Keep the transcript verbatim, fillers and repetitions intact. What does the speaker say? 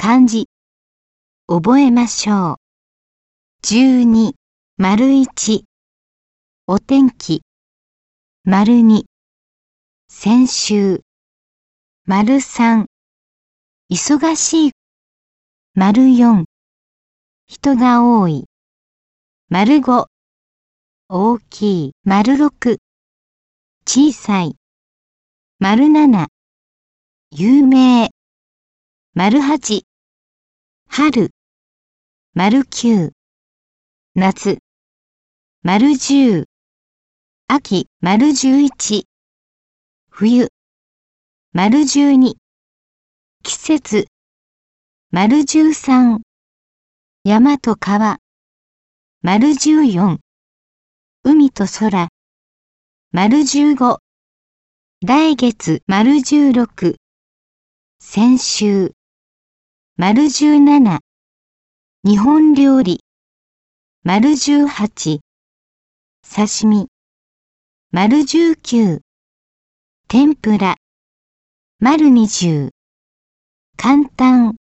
漢字。覚えましょう。じゅうに、丸いち。お天気。丸に。先週。丸さん。忙しい。丸よん。人が多い。丸ご。大きい。丸ろく。小さい。丸なな。有名。丸はち。春。丸きゅう。夏。丸じゅう。秋。丸じゅういち。冬。丸じゅうに。季節。丸じゅうさん。山と川。丸じゅうよん。海と空。丸じゅうご。来月。丸じゅうろく。先週。丸じゅうなな。日本料理。丸じゅうはち。刺身。丸じゅうきゅう。天ぷら。丸にじゅう。簡単。